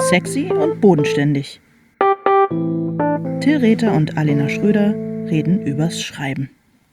Sexy und bodenständig. Till Rether und Alena Schröder reden übers Schreiben.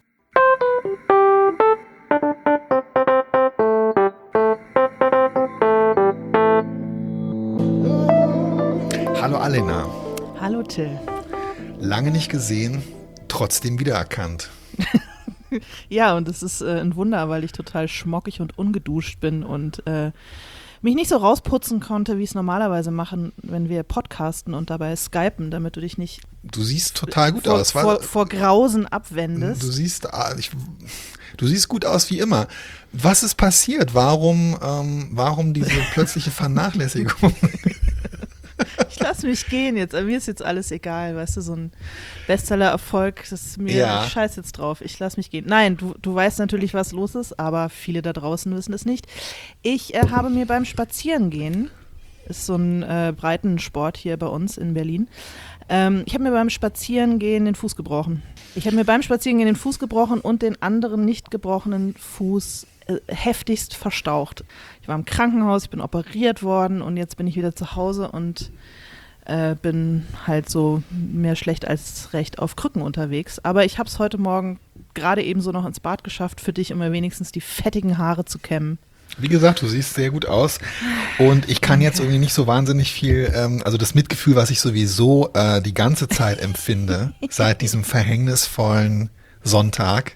Hallo Alena. Hallo Till. Lange nicht gesehen, trotzdem wiedererkannt. Ja, und es ist ein Wunder, weil ich total schmockig und ungeduscht bin und mich nicht so rausputzen konnte, wie ich es normalerweise machen, wenn wir podcasten und dabei skypen, damit du dich nicht Du siehst total gut aus. Vor Grausen abwendest. Du siehst gut aus wie immer. Was ist passiert? Warum diese plötzliche Vernachlässigung? Ich lass mich gehen jetzt, mir ist jetzt alles egal, weißt du, so ein Bestseller-Erfolg, das ist mir scheiß jetzt drauf, ich lass mich gehen. Nein, du weißt natürlich, was los ist, aber viele da draußen wissen es nicht. Ich habe mir beim Spazierengehen, ist so ein Breitensport hier bei uns in Berlin, ich habe mir beim Spazierengehen den Fuß gebrochen. Und den anderen nicht gebrochenen Fuß heftigst verstaucht. Ich war im Krankenhaus, ich bin operiert worden und jetzt bin ich wieder zu Hause und bin halt so mehr schlecht als recht auf Krücken unterwegs. Aber ich habe es heute Morgen gerade eben so noch ins Bad geschafft für dich, um mir wenigstens die fettigen Haare zu kämmen. Wie gesagt, du siehst sehr gut aus und ich kann jetzt irgendwie nicht so wahnsinnig viel, also das Mitgefühl, was ich sowieso die ganze Zeit empfinde, seit diesem verhängnisvollen Sonntag,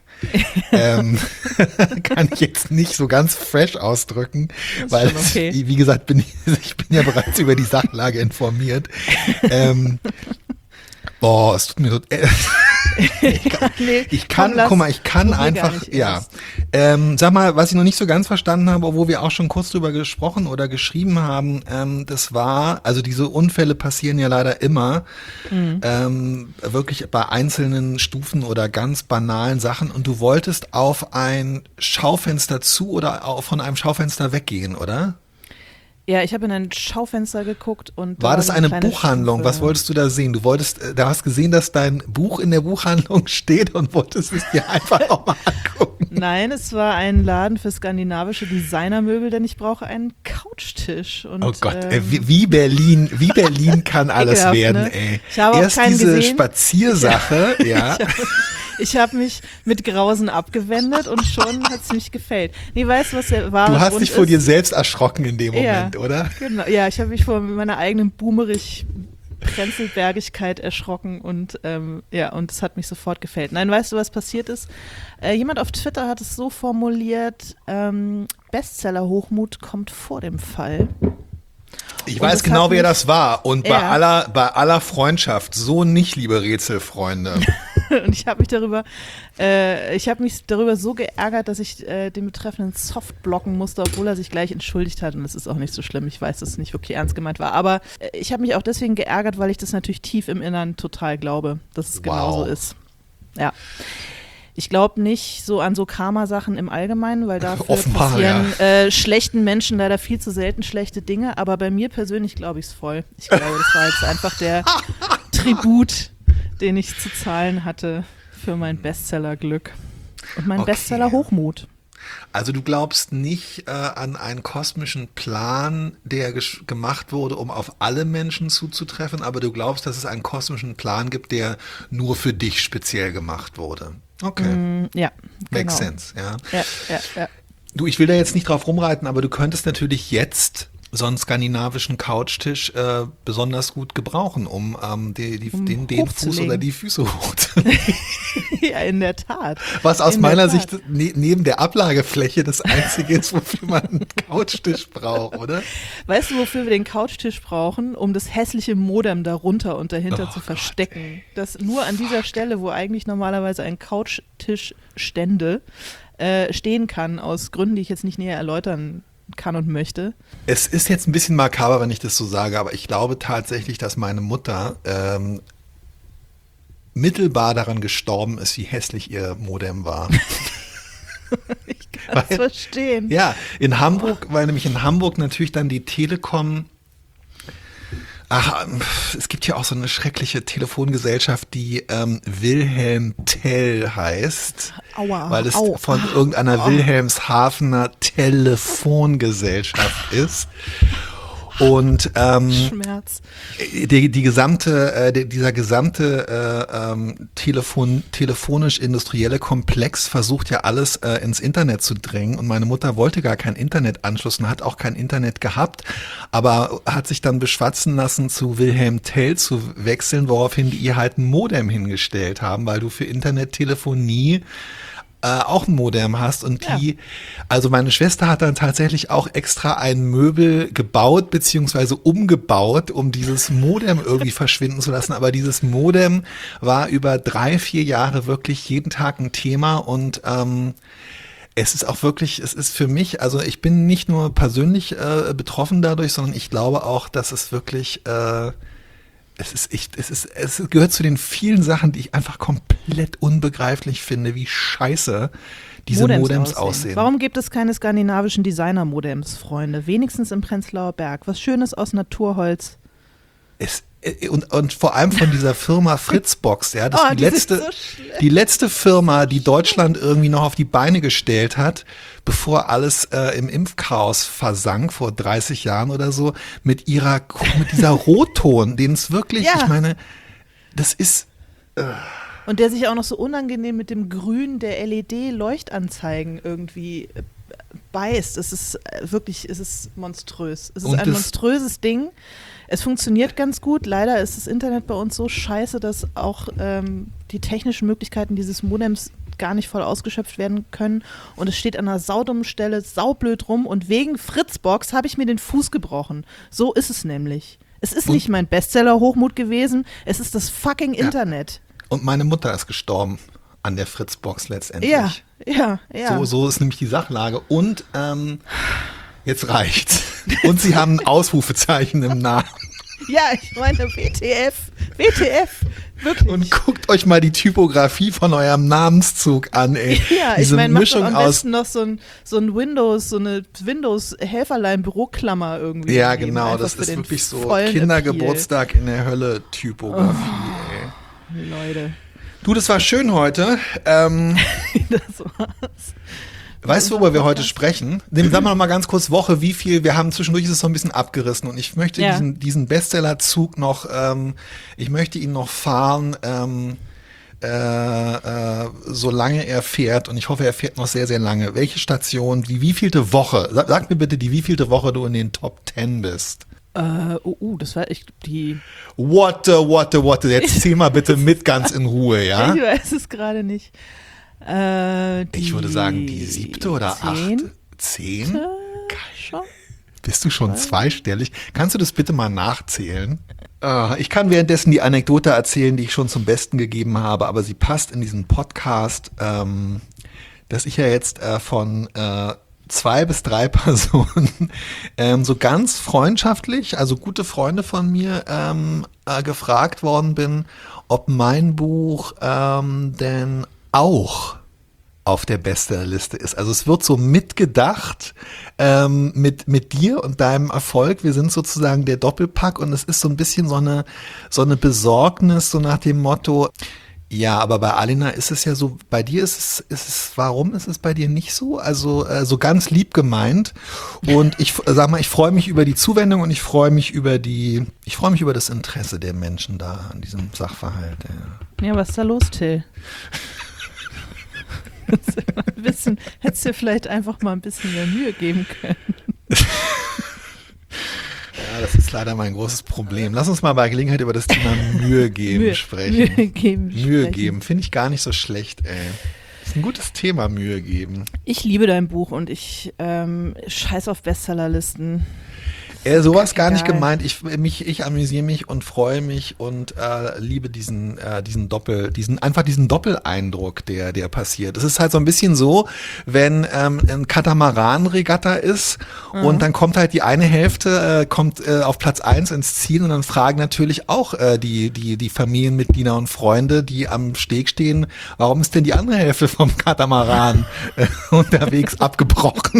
kann ich jetzt nicht so ganz fresh ausdrücken, weil okay. Wie gesagt, ich bin ja bereits über die Sachlage informiert. Es tut mir so. Ich kann einfach, ja. Sag mal, was ich noch nicht so ganz verstanden habe, wo wir auch schon kurz drüber gesprochen oder geschrieben haben, das war, also diese Unfälle passieren ja leider immer, wirklich bei einzelnen Stufen oder ganz banalen Sachen und du wolltest auf ein Schaufenster zu oder auch von einem Schaufenster weggehen, oder? Ja, ich habe in ein Schaufenster geguckt und war das eine Buchhandlung? Was wolltest du da sehen? Du hast gesehen, dass dein Buch in der Buchhandlung steht und wolltest es dir einfach nochmal angucken. Nein, es war ein Laden für skandinavische Designermöbel, denn ich brauche einen Couchtisch. Und, oh Gott, wie Berlin kann alles werden, ne? ey. Ich habe erst auch keinen diese gesehen. Spaziersache, ja. Ich habe mich mit Grausen abgewendet und schon hat es mich gefällt. Nee, weißt du, was der wahre Du hast Grund dich vor ist? dir selbst erschrocken in dem Moment, oder? Genau. Ja, ich habe mich vor meiner eigenen Prenzlbergigkeit erschrocken und und es hat mich sofort gefällt. Nein, weißt du, was passiert ist? Jemand auf Twitter hat es so formuliert, Bestseller-Hochmut kommt vor dem Fall. Ich weiß genau, wer das war. Und bei aller Freundschaft, so nicht, liebe Rätselfreunde. Und ich habe mich darüber so geärgert, dass ich den Betreffenden soft blocken musste, obwohl er sich gleich entschuldigt hat. Und das ist auch nicht so schlimm. Ich weiß, dass es nicht wirklich ernst gemeint war. Aber ich habe mich auch deswegen geärgert, weil ich das natürlich tief im Innern total glaube, dass es genauso ist. Ja. Ich glaube nicht so an so Karma-Sachen im Allgemeinen, weil dafür passieren schlechten Menschen leider viel zu selten schlechte Dinge. Aber bei mir persönlich glaube ich es voll. Ich glaube, das war jetzt einfach der Tribut, den ich zu zahlen hatte für mein Bestseller-Glück und mein Bestseller-Hochmut. Also du glaubst nicht an einen kosmischen Plan, der gemacht wurde, um auf alle Menschen zuzutreffen, aber du glaubst, dass es einen kosmischen Plan gibt, der nur für dich speziell gemacht wurde. Okay. Ja, Makes genau. sense, ja. Ja. Du, ich will da jetzt nicht drauf rumreiten, aber du könntest natürlich jetzt so einen skandinavischen Couchtisch besonders gut gebrauchen, um den Fuß oder die Füße hochzulegen. Ja, in der Tat. Was aus meiner Sicht neben der Ablagefläche das Einzige ist, wofür man einen Couchtisch braucht, oder? Weißt du, wofür wir den Couchtisch brauchen? Um das hässliche Modem darunter und dahinter zu verstecken. Das nur an dieser Stelle, wo eigentlich normalerweise ein Couchtisch stehen kann, aus Gründen, die ich jetzt nicht näher erläutern kann und möchte. Es ist jetzt ein bisschen makaber, wenn ich das so sage, aber ich glaube tatsächlich, dass meine Mutter mittelbar daran gestorben ist, wie hässlich ihr Modem war. Ich kann es verstehen. Ja, in Hamburg, weil nämlich in Hamburg natürlich dann die Telekom es gibt ja auch so eine schreckliche Telefongesellschaft, die Wilhelm Tell heißt, weil es von irgendeiner Wilhelmshavener Telefongesellschaft ist. Und Schmerz. dieser gesamte telefonisch-industrielle Komplex versucht ja alles ins Internet zu drängen. Und meine Mutter wollte gar keinen Internetanschluss und hat auch kein Internet gehabt, aber hat sich dann beschwatzen lassen, zu Wilhelm Tell zu wechseln, woraufhin die ihr halt ein Modem hingestellt haben, weil du für Internettelefonie auch ein Modem hast und also meine Schwester hat dann tatsächlich auch extra ein Möbel gebaut beziehungsweise umgebaut, um dieses Modem irgendwie verschwinden zu lassen, aber dieses Modem war über 3-4 Jahre wirklich jeden Tag ein Thema und es ist auch wirklich, es ist für mich, also ich bin nicht nur persönlich betroffen dadurch, sondern ich glaube auch, dass es wirklich es gehört zu den vielen Sachen, die ich einfach komplett unbegreiflich finde, wie scheiße diese Modems aussehen. Warum gibt es keine skandinavischen Designer-Modems, Freunde? Wenigstens im Prenzlauer Berg. Was Schönes aus Naturholz. Und vor allem von dieser Firma Fritzbox, ja, das ist die letzte Firma, die Deutschland irgendwie noch auf die Beine gestellt hat, bevor alles im Impfchaos versank, vor 30 Jahren oder so, mit dieser Rotton, den es wirklich, ich meine, das ist... Und der sich auch noch so unangenehm mit dem Grün der LED-Leuchtanzeigen irgendwie beißt. Es ist wirklich, es ist monströs. Es ist ein monströses Ding. Es funktioniert ganz gut. Leider ist das Internet bei uns so scheiße, dass auch die technischen Möglichkeiten dieses Modems gar nicht voll ausgeschöpft werden können. Und es steht an einer saudummen Stelle saublöd rum. Und wegen Fritzbox habe ich mir den Fuß gebrochen. So ist es nämlich. Es ist nicht mein Bestseller-Hochmut gewesen. Es ist das fucking Internet. Und meine Mutter ist gestorben an der Fritzbox letztendlich. Ja. So ist nämlich die Sachlage. Und jetzt reicht's. Und sie haben ein Ausrufezeichen im Namen. Ja, ich meine WTF, wirklich. Und guckt euch mal die Typografie von eurem Namenszug an, ey. Ja, diese ich meine, macht Mischung doch am aus besten noch so ein Windows, so eine Windows-Helferlein-Büroklammer irgendwie. Ja, genau, das ist wirklich so Kindergeburtstag in der Hölle Typografie, ey. Leute. Du, das war schön heute. Das war's. Weißt du, worüber wir heute sprechen? Sagen wir noch mal ganz kurz Woche, wie viel, wir haben zwischendurch ist es so ein bisschen abgerissen und ich möchte diesen Bestsellerzug noch, ich möchte ihn noch fahren, solange er fährt und ich hoffe, er fährt noch sehr, sehr lange. Welche Station, die wievielte Woche, sag mir bitte, die wievielte Woche du in den Top 10 bist. Das war echt die... What, jetzt zieh mal bitte mit ganz in Ruhe, ja? Ich weiß es gerade nicht. Ich würde sagen, die 7. oder 8. 10? Schon? Bist du schon zweistellig? Kannst du das bitte mal nachzählen? Ich kann währenddessen die Anekdote erzählen, die ich schon zum Besten gegeben habe, aber sie passt in diesen Podcast, dass ich ja jetzt von 2 bis 3 Personen so ganz freundschaftlich, also gute Freunde von mir, gefragt worden bin, ob mein Buch denn auch auf der Bestsellerliste ist. Also es wird so mitgedacht mit dir und deinem Erfolg. Wir sind sozusagen der Doppelpack und es ist so ein bisschen so eine Besorgnis, so nach dem Motto, ja, aber bei Alina ist es ja so, bei dir ist es, warum ist es bei dir nicht so? Also so ganz lieb gemeint und ich sag mal, ich freue mich über die Zuwendung und ich freue mich über das Interesse der Menschen da an diesem Sachverhalt. Ja, was ist da los, Till? Hättest du dir vielleicht einfach mal ein bisschen mehr Mühe geben können. Ja, das ist leider mein großes Problem. Lass uns mal bei Gelegenheit über das Thema Mühe geben sprechen. Mühe geben, finde ich gar nicht so schlecht, ey. Das ist ein gutes Thema, Mühe geben. Ich liebe dein Buch und ich scheiß auf Bestsellerlisten. Sowas gar nicht gemeint. Ich amüsiere mich und freue mich und liebe diesen Doppeleindruck, der passiert. Es ist halt so ein bisschen so, wenn ein Katamaran-Regatta ist und dann kommt halt die eine Hälfte auf Platz 1 ins Ziel und dann fragen natürlich auch die Familienmitglieder und Freunde, die am Steg stehen, warum ist denn die andere Hälfte vom Katamaran unterwegs abgebrochen?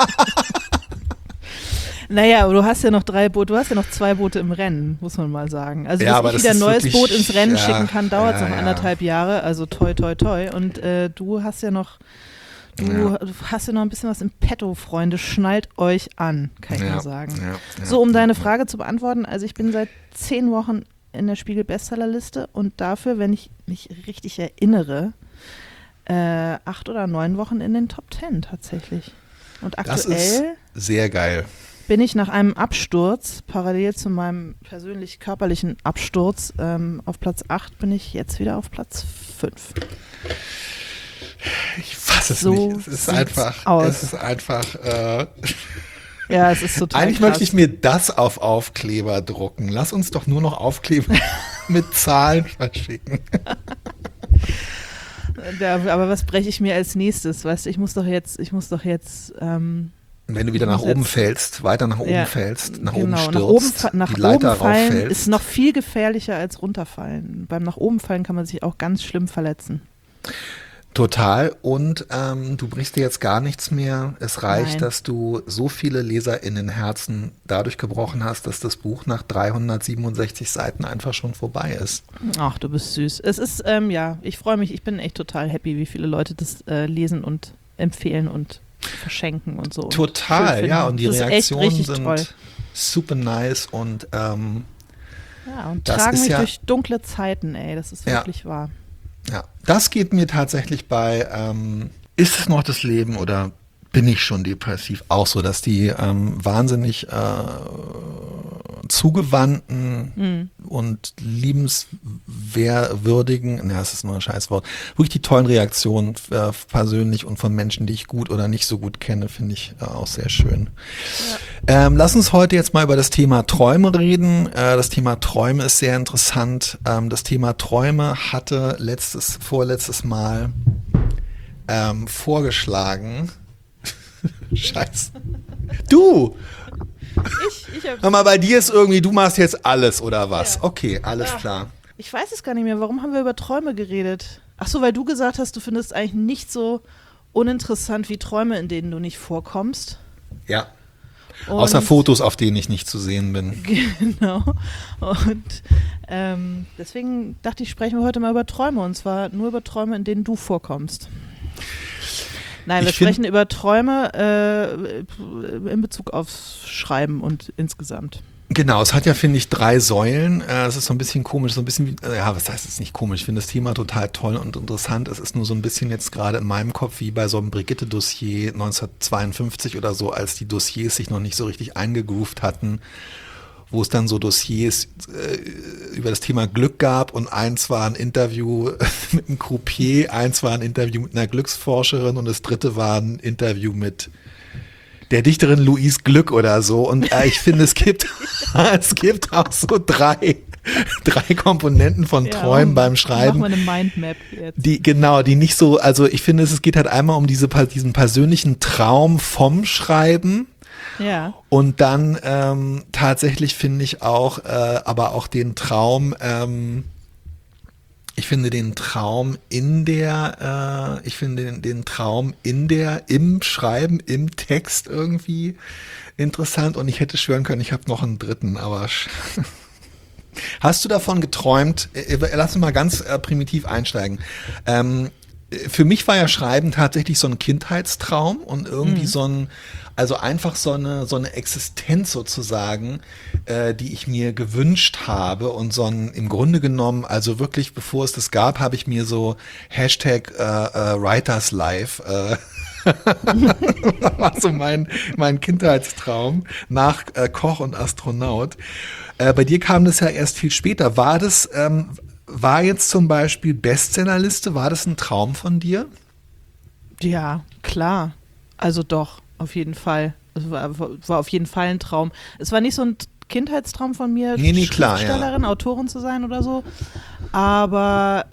Naja, aber du hast ja noch 2 Boote im Rennen, muss man mal sagen. Also ja, bis ich wieder ein neues Boot ins Rennen schicken kann, dauert es noch 1,5 Jahre, also toi toi toi. Und du hast ja noch Du hast ja noch ein bisschen was im Petto, Freunde. Schnallt euch an, kann ich nur sagen. So, um deine Frage zu beantworten. Also ich bin seit 10 Wochen in der Spiegel-Bestsellerliste und dafür, wenn ich mich richtig erinnere, 8 oder 9 Wochen in den Top 10 tatsächlich. Und aktuell das ist sehr geil. Bin ich nach einem Absturz, parallel zu meinem persönlich körperlichen Absturz, auf Platz 8, bin ich jetzt wieder auf Platz 5. Ich fasse es So nicht. Es ist einfach. Ja, es ist total Eigentlich krass. möchte ich mir das auf Aufkleber drucken. Lass uns doch nur noch Aufkleber mit Zahlen verschicken. Aber was breche ich mir als nächstes? Weißt du, ich muss doch jetzt wenn du wieder nach oben fällst, weiter nach oben fällst, nach oben stürzt, nach die Leiter oben fallen rauffällst. ist noch viel gefährlicher als runterfallen. Beim nach oben fallen kann man sich auch ganz schlimm verletzen. Total. Und du brichst dir jetzt gar nichts mehr. Es reicht, Nein. dass du so viele Leser in den Herzen dadurch gebrochen hast, dass das Buch nach 367 Seiten einfach schon vorbei ist. Ach, du bist süß. Es ist, ich freue mich. Ich bin echt total happy, wie viele Leute das lesen und empfehlen und verschenken und so. Total, ja. Und die das Reaktionen ist echt sind toll. super nice und Ja, und das tragen ist mich ja- durch dunkle Zeiten, ey. Das ist wirklich wahr. ja, das geht mir tatsächlich bei ist es noch das Leben oder bin ich schon depressiv? Auch so, dass die wahnsinnig zugewandten und liebenswürdigen, das ist nur ein Scheißwort, wirklich die tollen Reaktionen persönlich und von Menschen, die ich gut oder nicht so gut kenne, finde ich auch sehr schön. Ja. Lass uns heute jetzt mal über das Thema Träume reden. Das Thema Träume ist sehr interessant. Das Thema Träume hatte vorletztes Mal vorgeschlagen. Scheiße. Du! Hör mal, bei dir ist irgendwie, du machst jetzt alles oder was? Ja. Okay, alles klar. Ich weiß es gar nicht mehr. Warum haben wir über Träume geredet? Ach so, weil du gesagt hast, du findest eigentlich nicht so uninteressant wie Träume, in denen du nicht vorkommst. Ja. Und Außer Fotos, auf denen ich nicht zu sehen bin. Genau. Und deswegen dachte ich, sprechen wir heute mal über Träume. Und zwar nur über Träume, in denen du vorkommst. Nein, wir sprechen über Träume in Bezug aufs Schreiben und insgesamt. Genau, es hat ja, finde ich, 3 Säulen. Es ist so ein bisschen komisch, so ein bisschen wie, was heißt es nicht komisch? Ich finde das Thema total toll und interessant. Es ist nur so ein bisschen jetzt gerade in meinem Kopf wie bei so einem Brigitte-Dossier 1952 oder so, als die Dossiers sich noch nicht so richtig eingegroovt hatten, wo es dann so Dossiers über das Thema Glück gab und eins war ein Interview mit einem Croupier, eins war ein Interview mit einer Glücksforscherin und das dritte war ein Interview mit der Dichterin Louise Glück oder so. Und ich finde, es gibt auch so drei Komponenten von Träumen beim Schreiben. Machen wir eine Mindmap jetzt. Die nicht so, also ich finde, es geht halt einmal um diesen persönlichen Traum vom Schreiben. Ja. Und dann tatsächlich finde ich auch, aber auch den Traum, ich finde den Traum im Schreiben, im Text irgendwie interessant und ich hätte schwören können, ich habe noch einen dritten, aber hast du davon geträumt? Lass uns mal ganz primitiv einsteigen. Für mich war ja Schreiben tatsächlich so ein Kindheitstraum und irgendwie also einfach so eine Existenz sozusagen, die ich mir gewünscht habe und im Grunde genommen, also wirklich, bevor es das gab, habe ich mir so Hashtag Writers Life war so mein Kindheitstraum nach Koch und Astronaut. Bei dir kam das ja erst viel später. War jetzt zum Beispiel Bestsellerliste, war das ein Traum von dir? Ja, klar. Also doch, auf jeden Fall. Es war auf jeden Fall ein Traum. Es war nicht so ein Kindheitstraum von mir, Nee, klar, Schriftstellerin, Autorin zu sein oder so. Aber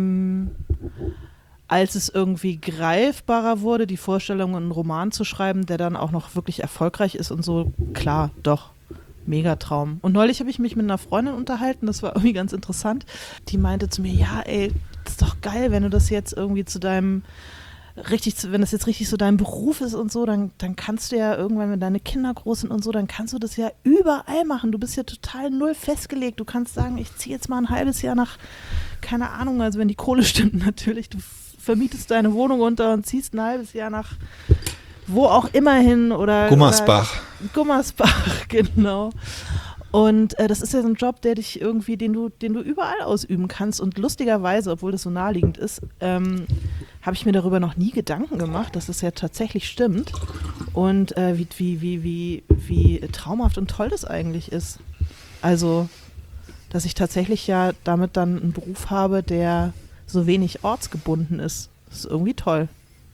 als es irgendwie greifbarer wurde, die Vorstellung, einen Roman zu schreiben, der dann auch noch wirklich erfolgreich ist und so, klar, doch. Megatraum. Und neulich habe ich mich mit einer Freundin unterhalten, das war irgendwie ganz interessant. Die meinte zu mir, ja ey, das ist doch geil, wenn du das jetzt irgendwie wenn das jetzt richtig so dein Beruf ist und so, dann kannst du ja irgendwann, wenn deine Kinder groß sind und so, dann kannst du das ja überall machen. Du bist ja total null festgelegt. Du kannst sagen, ich ziehe jetzt mal ein halbes Jahr nach, keine Ahnung, also wenn die Kohle stimmt natürlich, du vermietest deine Wohnung unter und ziehst ein halbes Jahr nach wo auch immer hin oder Gummersbach. Oder Gummersbach, genau. Und das ist ja so ein Job, der dich irgendwie, den du überall ausüben kannst. Und lustigerweise, obwohl das so naheliegend ist, habe ich mir darüber noch nie Gedanken gemacht, dass es ja tatsächlich stimmt. Und wie traumhaft und toll das eigentlich ist. Also, dass ich tatsächlich ja damit dann einen Beruf habe, der so wenig ortsgebunden ist. Das ist irgendwie toll.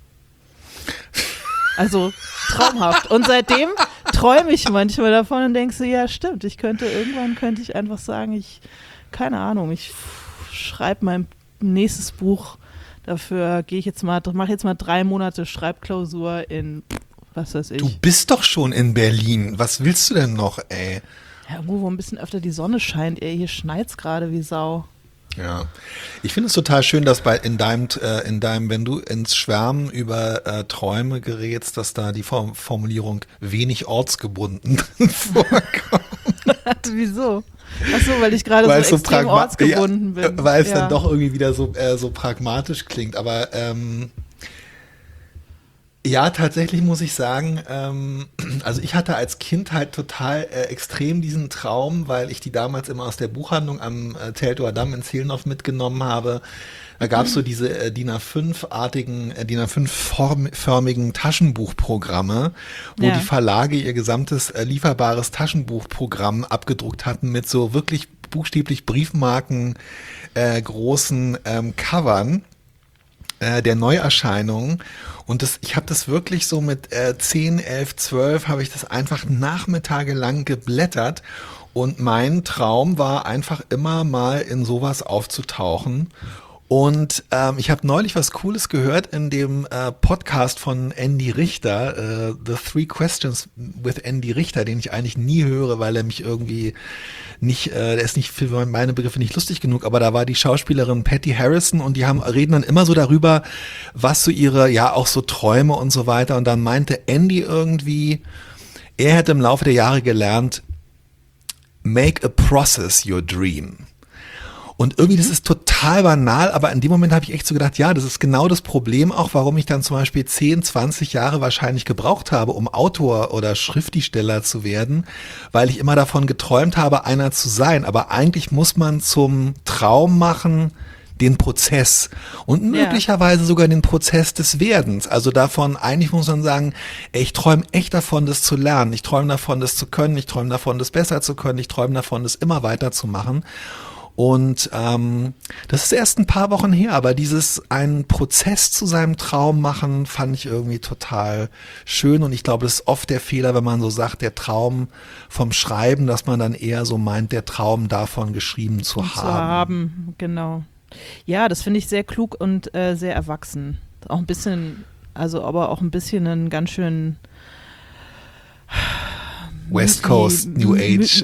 Also traumhaft. Und seitdem träume ich manchmal davon und denke so, ja stimmt, irgendwann könnte ich einfach sagen, keine Ahnung, ich schreibe mein nächstes Buch, dafür mache jetzt mal 3 Monate Schreibklausur in, was weiß ich. Du bist doch schon in Berlin, was willst du denn noch, ey? Ja, irgendwo, wo ein bisschen öfter die Sonne scheint, hier schneit's gerade wie Sau. Ja, ich finde es total schön, dass in deinem, wenn du ins Schwärmen über Träume gerätst, dass da die Formulierung wenig ortsgebunden vorkommt. Wieso? Achso, weil ich gerade so extrem ortsgebunden bin. Weil es dann doch irgendwie wieder so pragmatisch klingt, aber ja, tatsächlich muss ich sagen, also ich hatte als Kind halt total extrem diesen Traum, weil ich die damals immer aus der Buchhandlung am Teltower Damm in Zehlendorf mitgenommen habe. Da gab es so diese DIN A5-förmigen Taschenbuchprogramme, wo die Verlage ihr gesamtes lieferbares Taschenbuchprogramm abgedruckt hatten mit so wirklich buchstäblich Briefmarken großen Covern der Neuerscheinungen. Und ich habe das wirklich so mit 10, 11, 12 habe ich das einfach nachmittagelang geblättert. Und mein Traum war einfach immer mal in sowas aufzutauchen. Und ich habe neulich was Cooles gehört in dem Podcast von Andy Richter, The 3 Questions with Andy Richter, den ich eigentlich nie höre, weil er mich irgendwie nicht, der ist nicht für meine Begriffe nicht lustig genug, aber da war die Schauspielerin Patty Harrison und die reden dann immer so darüber, was so ihre, ja auch so Träume und so weiter. Und dann meinte Andy irgendwie, er hätte im Laufe der Jahre gelernt, make a process your dream. Und irgendwie, das ist total banal, aber in dem Moment habe ich echt so gedacht, ja, das ist genau das Problem auch, warum ich dann zum Beispiel 10, 20 Jahre wahrscheinlich gebraucht habe, um Autor oder Schriftsteller zu werden, weil ich immer davon geträumt habe, einer zu sein. Aber eigentlich muss man zum Traum machen den Prozess und möglicherweise sogar den Prozess des Werdens. Also davon, eigentlich muss man sagen, ey, ich träume echt davon, das zu lernen. Ich träume davon, das zu können. Ich träume davon, das besser zu können. Ich träume davon, das immer weiter zu machen. Und das ist erst ein paar Wochen her, aber einen Prozess zu seinem Traum machen, fand ich irgendwie total schön. Und ich glaube, das ist oft der Fehler, wenn man so sagt, der Traum vom Schreiben, dass man dann eher so meint, der Traum davon geschrieben zu haben. Genau. Ja, das finde ich sehr klug und sehr erwachsen. Auch ein bisschen, aber auch ein bisschen einen ganz schön West Coast, New Age,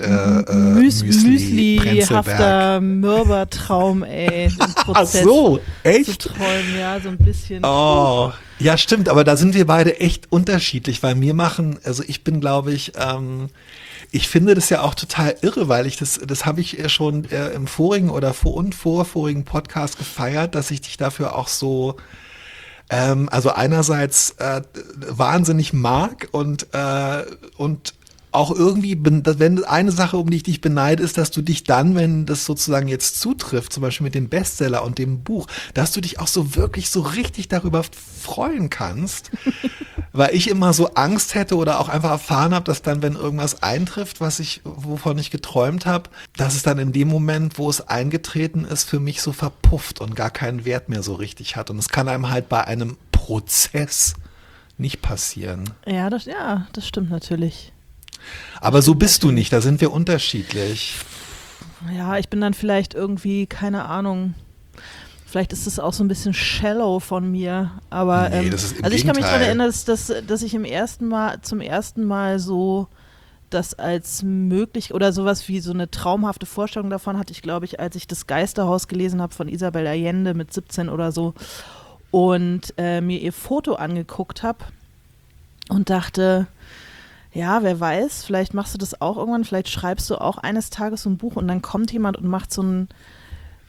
Müsli-hafter Mürbertraum, ey. Ach so, echt? Zu träumen, ja, so ein bisschen. Oh, ja, stimmt, aber da sind wir beide echt unterschiedlich, weil ich bin, glaube ich, ich finde das ja auch total irre, weil das habe ich schon im vorigen oder vorvorigen Podcast gefeiert, dass ich dich dafür auch so also einerseits wahnsinnig mag und auch irgendwie, wenn eine Sache, um die ich dich beneide, ist, dass du dich dann, wenn das sozusagen jetzt zutrifft, zum Beispiel mit dem Bestseller und dem Buch, dass du dich auch so wirklich so richtig darüber freuen kannst, weil ich immer so Angst hätte oder auch einfach erfahren habe, dass dann, wenn irgendwas eintrifft, wovon ich geträumt habe, dass es dann in dem Moment, wo es eingetreten ist, für mich so verpufft und gar keinen Wert mehr so richtig hat. Und es kann einem halt bei einem Prozess nicht passieren. Ja, das stimmt natürlich. Aber so bist du nicht, da sind wir unterschiedlich. Ja, ich bin dann vielleicht irgendwie, keine Ahnung, vielleicht ist es auch so ein bisschen shallow von mir, aber nee, das ist im also ich kann mich daran Gegenteil. erinnern, dass ich zum ersten Mal so das als möglich oder sowas wie so eine traumhafte Vorstellung davon hatte ich, glaube ich, als ich das Geisterhaus gelesen habe von Isabel Allende mit 17 oder so und mir ihr Foto angeguckt habe und dachte, ja, wer weiß, vielleicht machst du das auch irgendwann, vielleicht schreibst du auch eines Tages so ein Buch und dann kommt jemand und macht so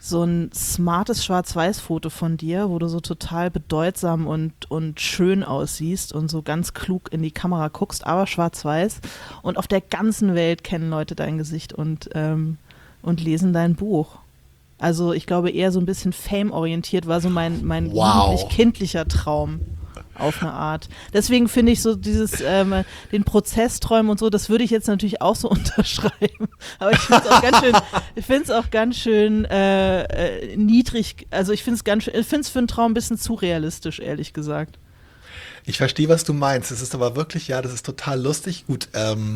so ein smartes Schwarz-Weiß-Foto von dir, wo du so total bedeutsam und schön aussiehst und so ganz klug in die Kamera guckst, aber schwarz-weiß. Und auf der ganzen Welt kennen Leute dein Gesicht und lesen dein Buch. Also ich glaube eher so ein bisschen Fame-orientiert war so mein jugendlich-kindlicher Traum. Auf eine Art. Deswegen finde ich so dieses, den Prozess träumen und so, das würde ich jetzt natürlich auch so unterschreiben. Aber ich finde es auch ganz schön niedrig. Also ich finde es für einen Traum ein bisschen zu realistisch, ehrlich gesagt. Ich verstehe, was du meinst. Es ist aber wirklich, ja, das ist total lustig. Gut,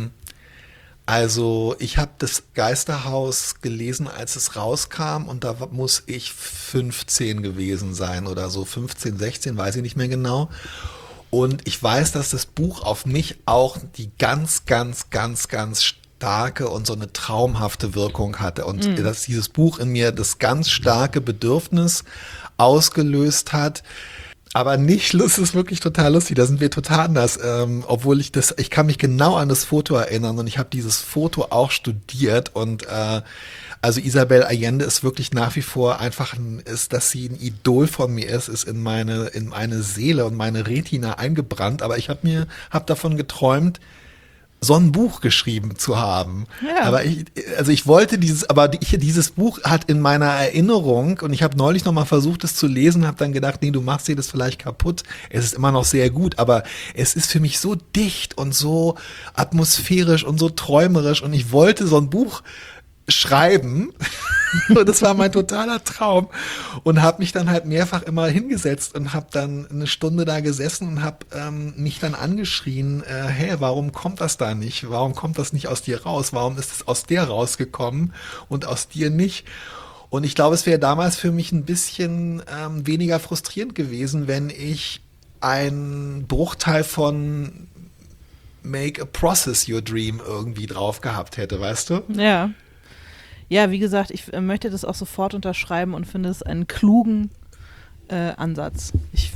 also ich habe das Geisterhaus gelesen, als es rauskam und da muss ich 15 gewesen sein oder so, 15, 16, weiß ich nicht mehr genau. Und ich weiß, dass das Buch auf mich auch die ganz, ganz, ganz, ganz starke und so eine traumhafte Wirkung hatte und dass dieses Buch in mir das ganz starke Bedürfnis ausgelöst hat. Aber nicht, das ist wirklich total lustig, da sind wir total anders, obwohl ich kann mich genau an das Foto erinnern und ich habe dieses Foto auch studiert und also Isabel Allende ist wirklich nach wie vor einfach, dass sie ein Idol von mir ist in meine Seele und meine Retina eingebrannt, aber ich habe davon geträumt, so ein Buch geschrieben zu haben. Ja. Aber ich wollte dieses Buch hat in meiner Erinnerung und ich habe neulich nochmal versucht, es zu lesen, habe dann gedacht, nee, du machst dir das vielleicht kaputt. Es ist immer noch sehr gut, aber es ist für mich so dicht und so atmosphärisch und so träumerisch und ich wollte so ein Buch schreiben und das war mein totaler Traum und habe mich dann halt mehrfach immer hingesetzt und habe dann eine Stunde da gesessen und habe mich dann angeschrien, hey, warum kommt das da nicht? Warum kommt das nicht aus dir raus? Warum ist es aus dir rausgekommen und aus dir nicht? Und ich glaube, es wäre damals für mich ein bisschen weniger frustrierend gewesen, wenn ich einen Bruchteil von Make a Process Your Dream irgendwie drauf gehabt hätte, weißt du? Ja. Ja, wie gesagt, ich möchte das auch sofort unterschreiben und finde es einen klugen Ansatz.